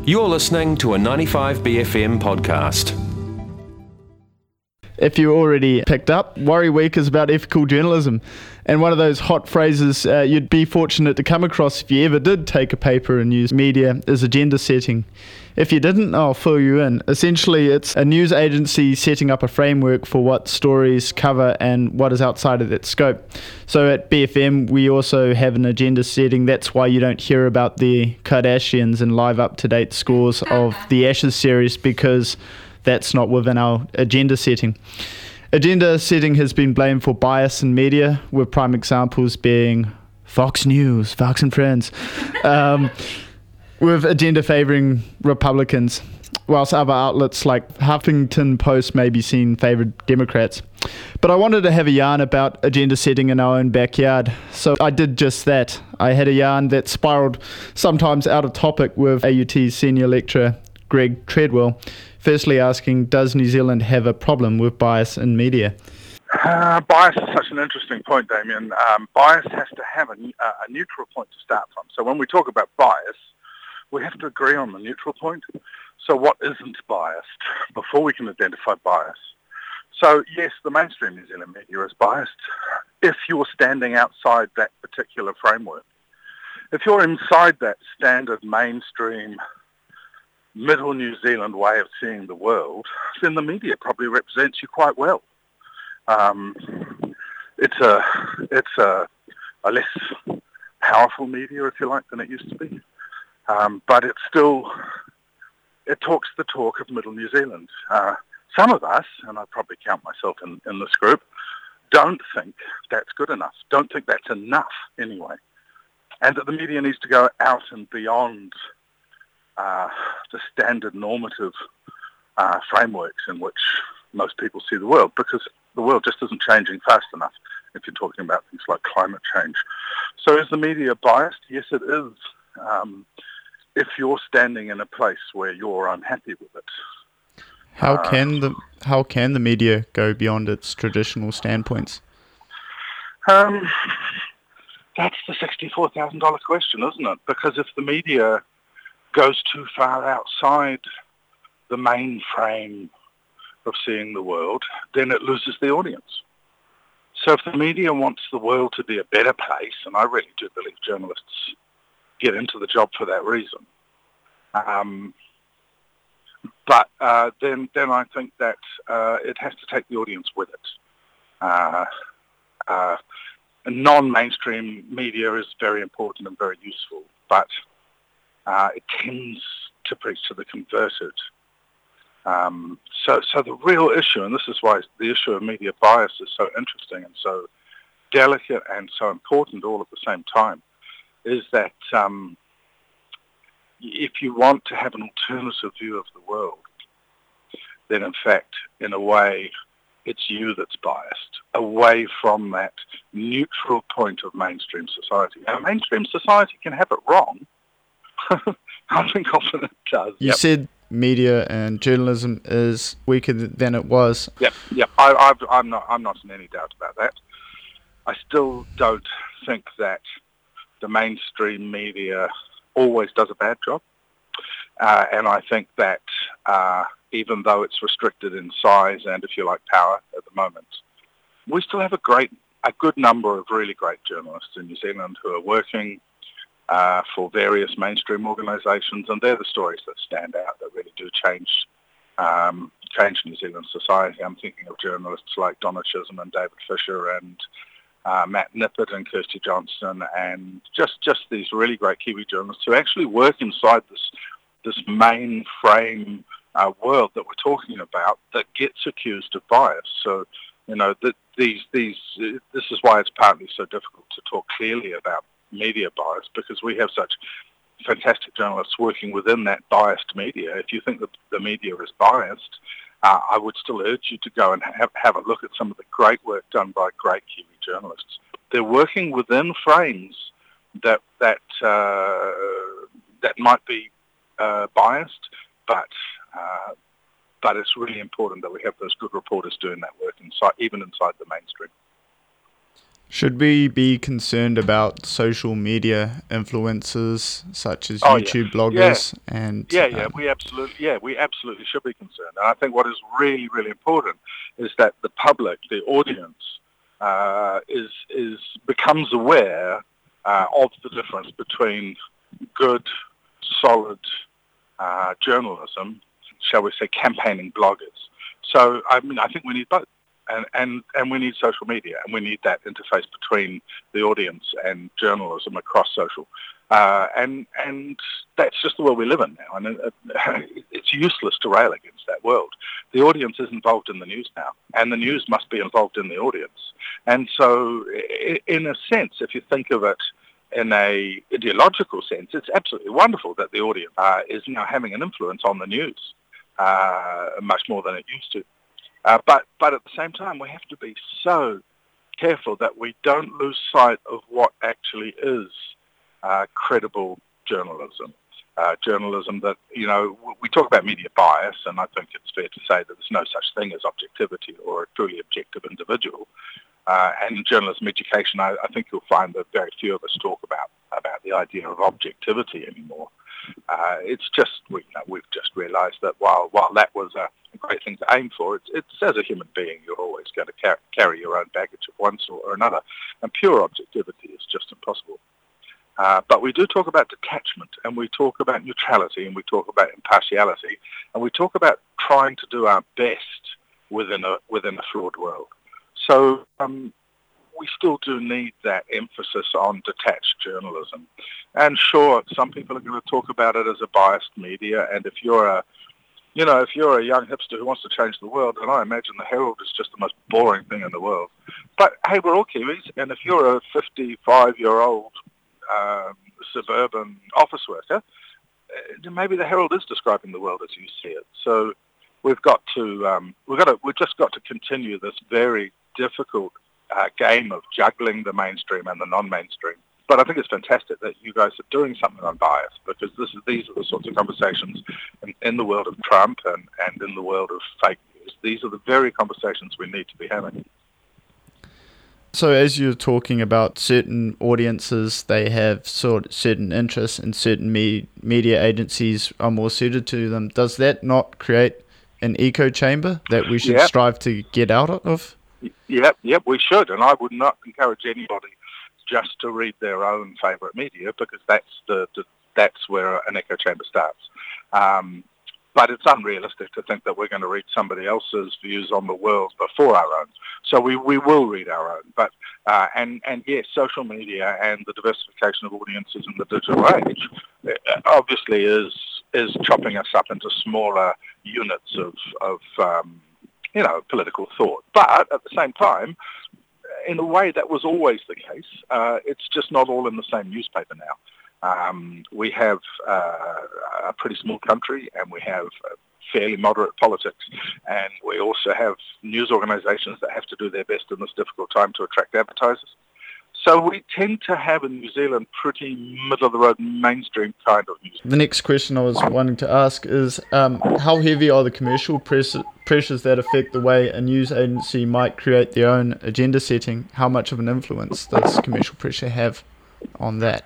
You're listening to a 95BFM podcast. If you already picked up, Worry Week is about ethical journalism. And one of those hot phrases you'd be fortunate to come across if you ever did take a paper in news media is agenda setting. If you didn't, I'll fill you in. Essentially, it's a news agency setting up a framework for what stories cover and what is outside of that scope. So at BFM, we also have an agenda setting. That's why you don't hear about the Kardashians and live up-to-date scores of the Ashes series, because that's not within our agenda setting. Agenda setting has been blamed for bias in media, with prime examples being Fox News, Fox and Friends, with agenda favouring Republicans, whilst other outlets like Huffington Post may be seen favoured Democrats. But I wanted to have a yarn about agenda setting in our own backyard, so I did just that. I had a yarn that spiralled sometimes out of topic with AUT's senior lecturer Greg Treadwell, firstly asking, does New Zealand have a problem with bias in media? Bias is such an interesting point, Damien. Bias has to have a neutral point to start from. So when we talk about bias, we have to agree on the neutral point. So what isn't biased before we can identify bias? So yes, the mainstream New Zealand media is biased if you're standing outside that particular framework. If you're inside that standard mainstream middle New Zealand way of seeing the world, then the media probably represents you quite well. It's a less powerful media, if you like, than it used to be. But it talks the talk of middle New Zealand. Some of us, and I probably count myself in this group, don't think that's good enough, don't think that's enough anyway, and that the media needs to go out and beyond the standard normative frameworks in which most people see the world, because the world just isn't changing fast enough if you're talking about things like climate change. So is the media biased? Yes, it is. If you're standing in a place where you're unhappy with it. How can the media go beyond its traditional standpoints? That's the $64,000 question, isn't it? Because if the media goes too far outside the mainframe of seeing the world, then it loses the audience. So if the media wants the world to be a better place, and I really do believe journalists get into the job for that reason, but then I think that it has to take the audience with it. Non-mainstream media is very important and very useful, but it tends to preach to the converted. So the real issue, and this is why the issue of media bias is so interesting and so delicate and so important all at the same time, is that if you want to have an alternative view of the world, then in fact, in a way, it's you that's biased, away from that neutral point of mainstream society. Now, mainstream society can have it wrong. I think often it does. You said media and journalism is weaker than it was. Yep. I'm not in any doubt about that. I still don't think that the mainstream media always does a bad job, and I think that even though it's restricted in size and, if you like, power at the moment, we still have a good number of really great journalists in New Zealand who are working for various mainstream organisations, and they're the stories that stand out, that really do change New Zealand society. I'm thinking of journalists like Donna Chisholm and David Fisher and Matt Nippert and Kirsty Johnston, and just these really great Kiwi journalists who actually work inside this mainframe world that we're talking about that gets accused of bias. So, this is why it's partly so difficult to talk clearly about media bias, because we have such fantastic journalists working within that biased media. If you think that the media is biased, I would still urge you to go and have a look at some of the great work done by great Kiwi journalists. They're working within frames that might be biased, but it's really important that we have those good reporters doing that work even inside the mainstream. Should we be concerned about social media influencers such as YouTube bloggers and? We absolutely should be concerned. And I think what is really, really important is that the public, the audience, becomes aware of the difference between good, solid journalism, shall we say, campaigning bloggers. So I think we need both. And we need social media, and we need that interface between the audience and journalism across social. And that's just the world we live in now. And it's useless to rail against that world. The audience is involved in the news now, and the news must be involved in the audience. And so, in a sense, if you think of it in a ideological sense, it's absolutely wonderful that the audience is now having an influence on the news much more than it used to. But at the same time, we have to be so careful that we don't lose sight of what actually is credible journalism. Journalism that, we talk about media bias, and I think it's fair to say that there's no such thing as objectivity or a truly objective individual. And in journalism education, I think you'll find that very few of us talk about the idea of objectivity anymore. It's just, we've just realised that while that was a great thing to aim for, it's as a human being, you're always going to carry your own baggage of one sort or another, and pure objectivity is just impossible. But we do talk about detachment, and we talk about neutrality, and we talk about impartiality, and we talk about trying to do our best within a flawed world. So we still do need that emphasis on detached journalism. And sure, some people are going to talk about it as a biased media, and if you're a young hipster who wants to change the world, then I imagine the Herald is just the most boring thing in the world. But hey, we're all Kiwis, and if you're a 55-year-old suburban office worker, maybe the Herald is describing the world as you see it. So we've just got to continue this very difficult game of juggling the mainstream and the non-mainstream. But I think it's fantastic that you guys are doing something on bias, because these are the sorts of conversations in the world of Trump and in the world of fake news. These are the very conversations we need to be having. So as you're talking about certain audiences, they have certain interests, and certain media agencies are more suited to them. Does that not create an echo chamber that we should strive to get out of? Yep, we should. And I would not encourage anybody just to read their own favourite media, because that's where an echo chamber starts. But it's unrealistic to think that we're going to read somebody else's views on the world before our own. So we will read our own. But and yes, social media and the diversification of audiences in the digital age obviously is chopping us up into smaller units of political thought. But at the same time, in a way that was always the case, it's just not all in the same newspaper now. We have a pretty small country, and we have fairly moderate politics, and we also have news organisations that have to do their best in this difficult time to attract advertisers. So we tend to have in New Zealand pretty middle-of-the-road mainstream kind of news. The next question I was wanting to ask is, how heavy are the commercial pressures that affect the way a news agency might create their own agenda setting? How much of an influence does commercial pressure have on that?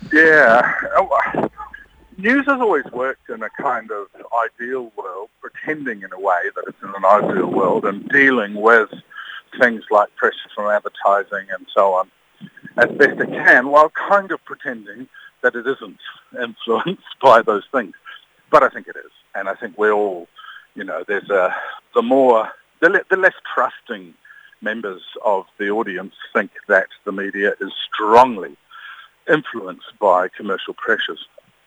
News has always worked in a kind of ideal world, pretending in a way that it's in an ideal world, and dealing with things like pressure from advertising and so on as best it can, while kind of pretending that it isn't influenced by those things. But I think it is, and I think we're all, there's the less trusting members of the audience think that the media is strongly influenced by commercial pressures.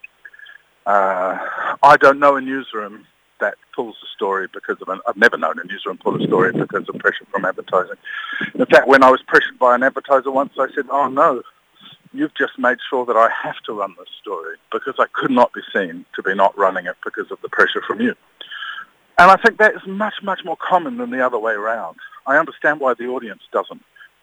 I don't know a newsroom that pulls a story because of I've never known a newsroom pull a story because of pressure from advertising. In fact, when I was pressured by an advertiser once, I said, "Oh no, you've just made sure that I have to run this story, because I could not be seen to be not running it because of the pressure from you." And I think that is much, much more common than the other way around. I understand why the audience doesn't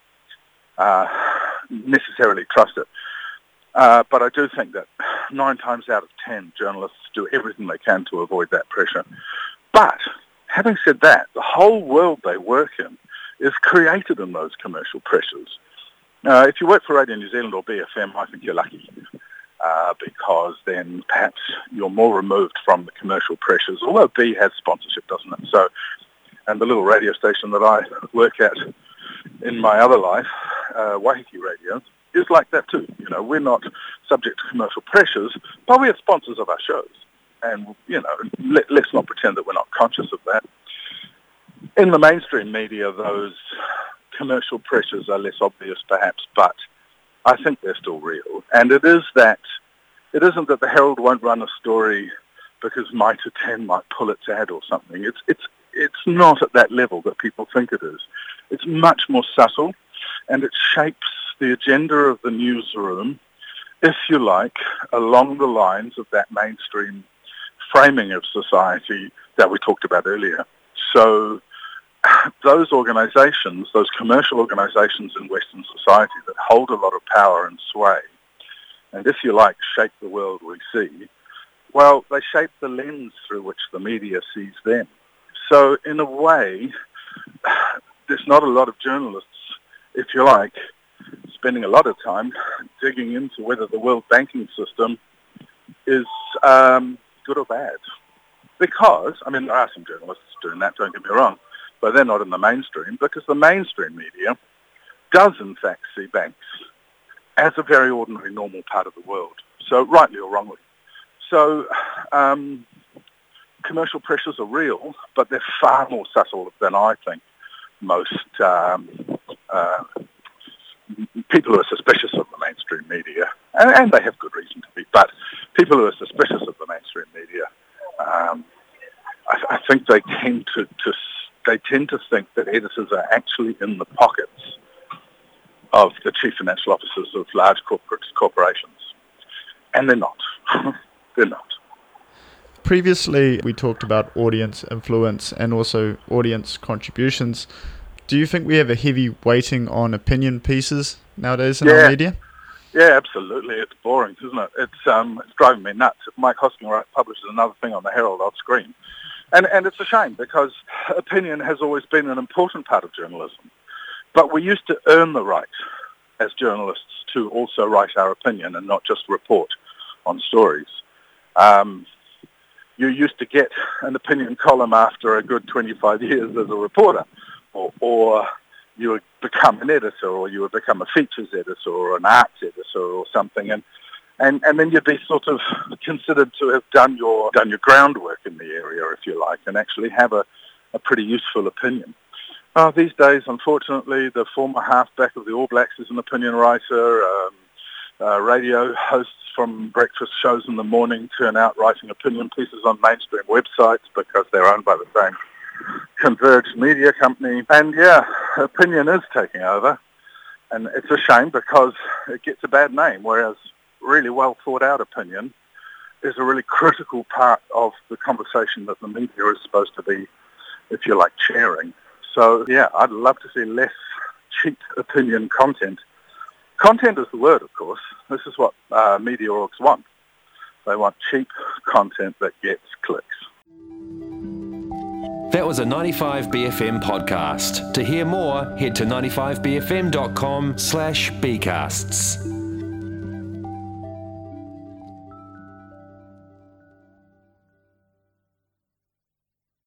necessarily trust it. But I do think that 9 times out of 10 journalists do everything they can to avoid that pressure. But having said that, the whole world they work in is created in those commercial pressures. If you work for Radio New Zealand or BFM, I think you're lucky because then perhaps you're more removed from the commercial pressures, although B has sponsorship, doesn't it? So, and the little radio station that I work at in my other life, Waiheke Radio, is like that too. You know, we're not subject to commercial pressures, but we are sponsors of our shows. And, you know, let's not pretend that we're not conscious of that. In the mainstream media, those commercial pressures are less obvious perhaps, but I think they're still real. And it isn't that the Herald won't run a story because Mitre 10 might pull its ad or something. It's not at that level that people think it is. It's much more subtle, and it shapes the agenda of the newsroom, if you like, along the lines of that mainstream framing of society that we talked about earlier. So those organisations, those commercial organisations in Western society that hold a lot of power and sway, and if you like, shape the world we see, well, they shape the lens through which the media sees them. So in a way, there's not a lot of journalists, if you like, spending a lot of time digging into whether the world banking system is good or bad. Because, I mean, there are some journalists doing that, don't get me wrong, but they're not in the mainstream, because the mainstream media does in fact see banks as a very ordinary, normal part of the world, so rightly or wrongly. So commercial pressures are real, but they're far more subtle than I think most people who are suspicious of the mainstream media, and they have good reason to be, but people who are suspicious of the mainstream media, I think they tend to think that editors are actually in the pockets of the chief financial officers of large corporations. And they're not. They're not. Previously, we talked about audience influence and also audience contributions. Do you think we have a heavy weighting on opinion pieces nowadays in our media? Yeah, absolutely. It's boring, isn't it? It's driving me nuts. If Mike Hosking publishes another thing on the Herald, I'll scream. And it's a shame, because opinion has always been an important part of journalism. But we used to earn the right as journalists to also write our opinion and not just report on stories. You used to get an opinion column after a good 25 years as a reporter, or you would become an editor, or you would become a features editor or an arts editor or something, and then you'd be sort of considered to have done your groundwork in the area, if you like, and actually have a pretty useful opinion. These days, unfortunately, the former halfback of the All Blacks is an opinion writer. Radio hosts from breakfast shows in the morning turn out writing opinion pieces on mainstream websites because they're owned by the same converged media company. And yeah, opinion is taking over. And it's a shame because it gets a bad name, whereas really well thought out opinion is a really critical part of the conversation that the media is supposed to be, if you like, chairing. So yeah, I'd love to see less cheap opinion content. Content is the word, of course. This is what media orgs want. They want cheap content that gets clicks. That was a 95BFM podcast. To hear more, head to 95bfm.com/bcasts.